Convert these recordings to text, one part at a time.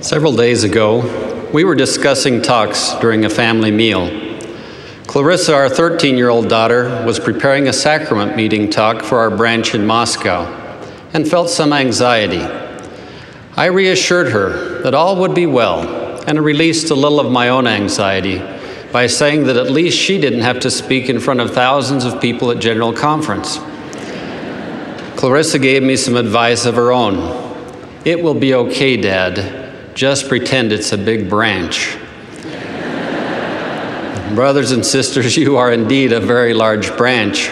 Several days ago, we were discussing talks during a family meal. Clarissa, our 13-year-old daughter, was preparing a sacrament meeting talk for our branch in Moscow and felt some anxiety. I reassured her that all would be well and released a little of my own anxiety by saying that at least she didn't have to speak in front of thousands of people at General Conference. Clarissa gave me some advice of her own. "It will be okay, Dad. Just pretend it's a big branch." Brothers and sisters, you are indeed a very large branch.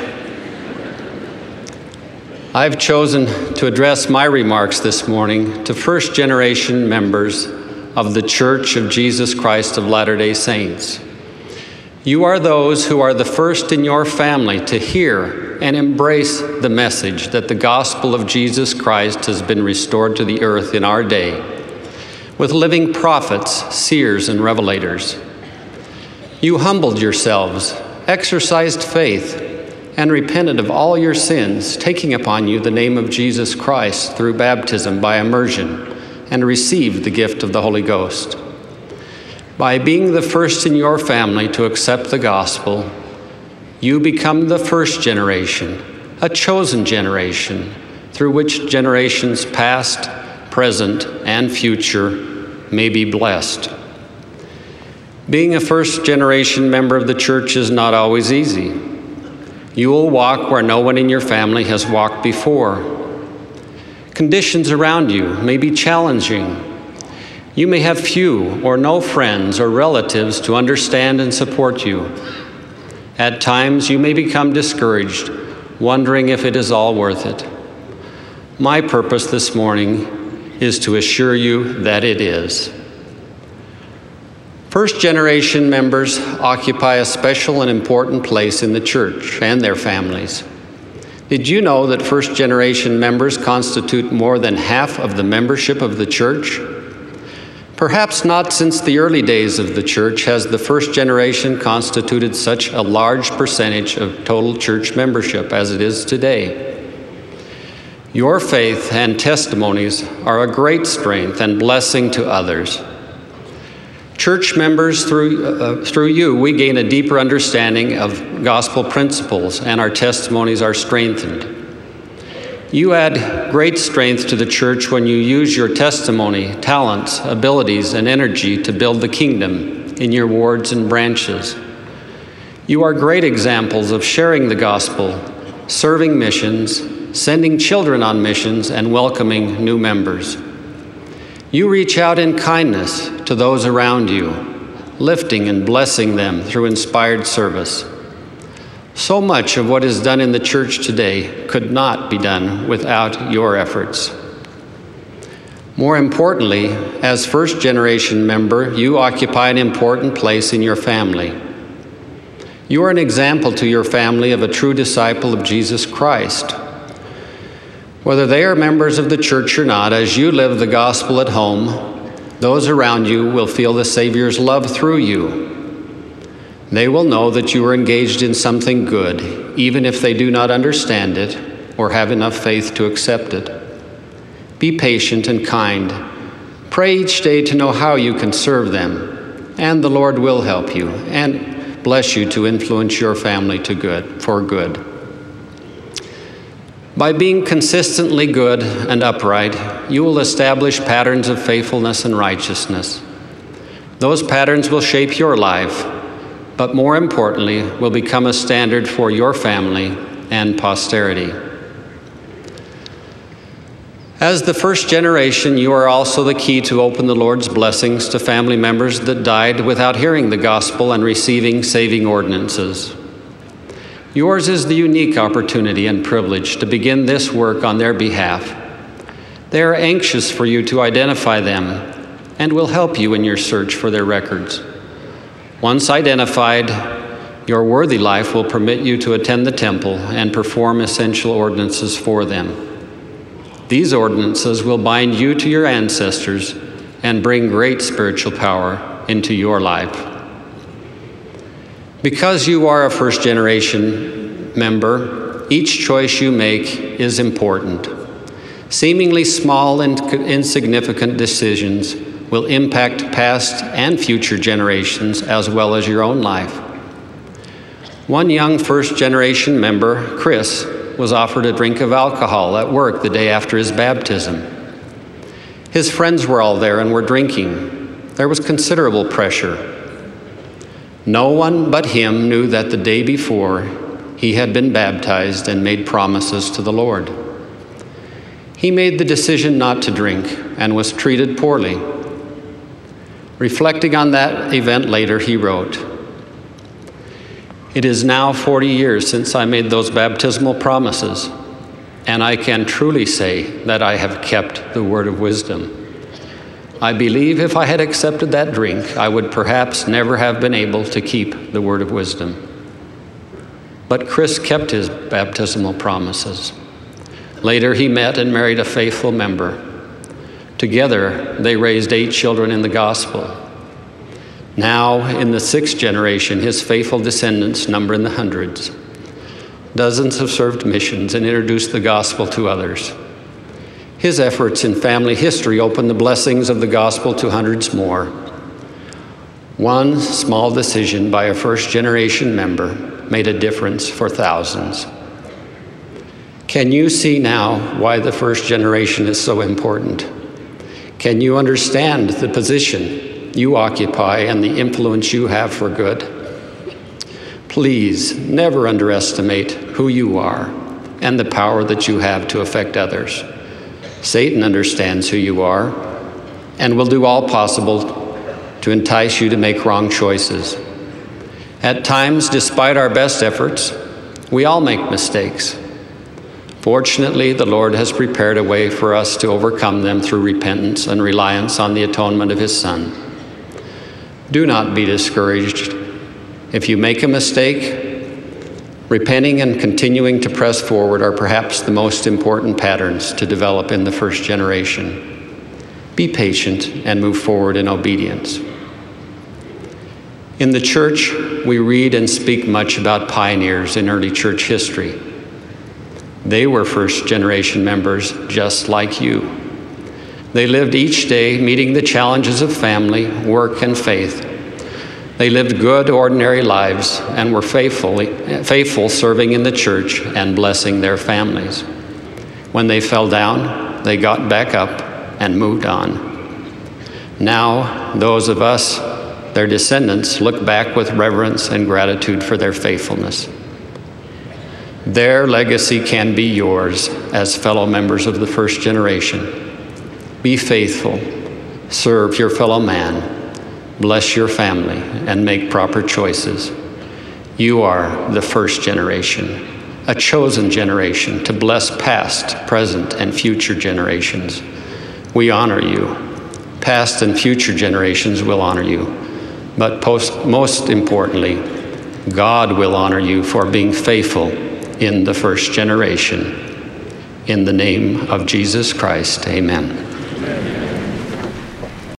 I've chosen to address my remarks this morning to first-generation members of the Church of Jesus Christ of Latter-day Saints. You are those who are the first in your family to hear and embrace the message that the gospel of Jesus Christ has been restored to the earth in our day, with living prophets, seers, and revelators. You humbled yourselves, exercised faith, and repented of all your sins, taking upon you the name of Jesus Christ through baptism by immersion, and received the gift of the Holy Ghost. By being the first in your family to accept the gospel, you become the first generation, a chosen generation, through which generations past, present, and future may be blessed. Being a first-generation member of the church is not always easy. You will walk where no one in your family has walked before. Conditions around you may be challenging. You may have few or no friends or relatives to understand and support you. At times, you may become discouraged, wondering if it is all worth it. My purpose this morning is to assure you that it is. First-generation members occupy a special and important place in the church and their families. Did you know that first-generation members constitute more than half of the membership of the church? Perhaps not since the early days of the church has the first generation constituted such a large percentage of total church membership as it is today. Your faith and testimonies are a great strength and blessing to others. Church members, through you, we gain a deeper understanding of gospel principles, and our testimonies are strengthened. You add great strength to the church when you use your testimony, talents, abilities, and energy to build the kingdom in your wards and branches. You are great examples of sharing the gospel, serving missions, sending children on missions, and welcoming new members. You reach out in kindness to those around you, lifting and blessing them through inspired service. So much of what is done in the church today could not be done without your efforts. More importantly, as first-generation member, you occupy an important place in your family. You are an example to your family of a true disciple of Jesus Christ. Whether they are members of the church or not, as you live the gospel at home, those around you will feel the Savior's love through you. They will know that you are engaged in something good, even if they do not understand it or have enough faith to accept it. Be patient and kind. Pray each day to know how you can serve them, and the Lord will help you and bless you to influence your family for good. By being consistently good and upright, you will establish patterns of faithfulness and righteousness. Those patterns will shape your life, but more importantly, will become a standard for your family and posterity. As the first generation, you are also the key to open the Lord's blessings to family members that died without hearing the gospel and receiving saving ordinances. Yours is the unique opportunity and privilege to begin this work on their behalf. They are anxious for you to identify them and will help you in your search for their records. Once identified, your worthy life will permit you to attend the temple and perform essential ordinances for them. These ordinances will bind you to your ancestors and bring great spiritual power into your life. Because you are a first-generation member, each choice you make is important. Seemingly small and insignificant decisions will impact past and future generations as well as your own life. One young first-generation member, Chris, was offered a drink of alcohol at work the day after his baptism. His friends were all there and were drinking. There was considerable pressure. No one but him knew that the day before he had been baptized and made promises to the Lord. He made the decision not to drink and was treated poorly. Reflecting on that event later, he wrote, "It is now 40 years since I made those baptismal promises, and I can truly say that I have kept the word of wisdom. I believe if I had accepted that drink, I would perhaps never have been able to keep the word of wisdom." But Chris kept his baptismal promises. Later, he met and married a faithful member. Together, they raised 8 children in the gospel. Now, in the 6th generation, his faithful descendants number in the hundreds. Dozens have served missions and introduced the gospel to others. His efforts in family history opened the blessings of the gospel to hundreds more. One small decision by a first-generation member made a difference for thousands. Can you see now why the first generation is so important? Can you understand the position you occupy and the influence you have for good? Please never underestimate who you are and the power that you have to affect others. Satan understands who you are and will do all possible to entice you to make wrong choices. At times, despite our best efforts, we all make mistakes. Fortunately, the Lord has prepared a way for us to overcome them through repentance and reliance on the atonement of His Son. Do not be discouraged. If you make a mistake, repenting and continuing to press forward are perhaps the most important patterns to develop in the first generation. Be patient and move forward in obedience. In the church, we read and speak much about pioneers in early church history. They were first-generation members just like you. They lived each day meeting the challenges of family, work, and faith. They lived good, ordinary lives and were faithful serving in the church and blessing their families. When they fell down, they got back up and moved on. Now, those of us, their descendants, look back with reverence and gratitude for their faithfulness. Their legacy can be yours as fellow members of the first generation. Be faithful, serve your fellow man, bless your family, and make proper choices. You are the first generation, a chosen generation to bless past, present, and future generations. We honor you. Past and future generations will honor you. But most importantly, God will honor you for being faithful in the first generation. In the name of Jesus Christ, amen.